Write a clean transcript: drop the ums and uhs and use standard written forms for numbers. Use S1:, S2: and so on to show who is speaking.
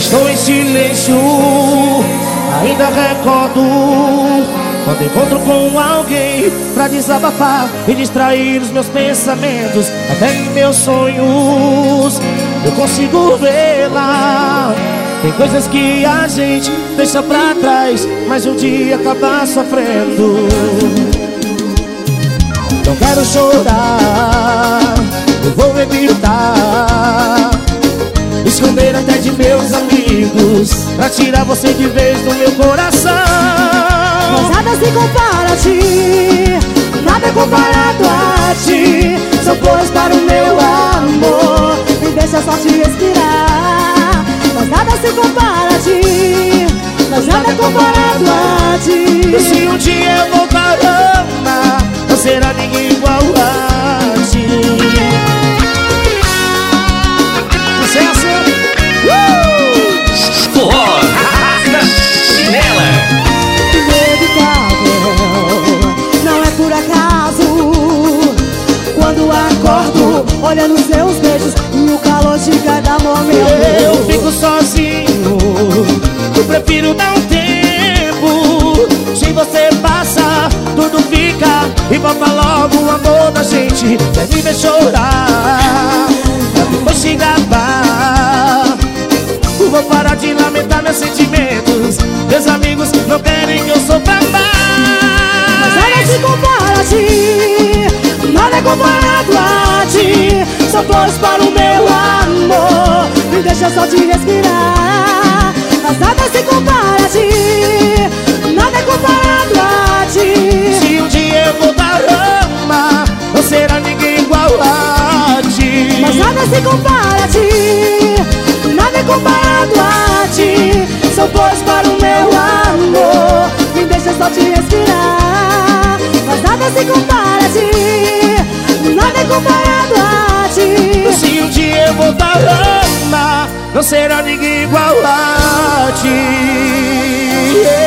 S1: Estou em silêncio, ainda recordo quando encontro com alguém pra desabafar e distrair os meus pensamentos. Até em meus sonhos eu consigo vê-la. Tem coisas que a gente deixa pra trás, mas um dia acaba sofrendo. Não quero chorar, eu vou evitar esconder até de meus amigos pra tirar você de vez do meu coração.
S2: Mas nada se compara a ti, nada é comparado a ti. São flores para o meu amor, me deixa só te respirar. Mas nada se compara a ti, mas nada é comparado a ti.
S1: E se um dia eu voltar a amar, não será ninguém igual a ti. Sucesso!
S3: Forró, arrasta chinela.
S2: Inevitável, não é por acaso. Quando acordo, olhando seus beijos e o calor de cada momento.
S1: Eu fico sozinho, eu prefiro dar um tempo. Se você passa, tudo fica e volta logo o amor da gente. Quer me ver chorar, pra depois te gabar. Vou parar de lamentar meus sentimentos. Meus amigos não querem que eu sofra mais.
S2: Mas nada se compara a ti, nada é comparado a ti. São flores para o meu amor, me deixa só te respirar. Mas nada se compara a ti, nada é comparado a ti.
S1: Se um dia eu voltar a amar, não será ninguém igual a ti.
S2: Mas nada se compara a ti, nada é comparado a ti. São flores para o meu amor, me deixa só te respirar. Mas nada se compara a ti, nada é comparado a ti.
S1: Se um dia eu voltar a amar, não será ninguém igual a ti.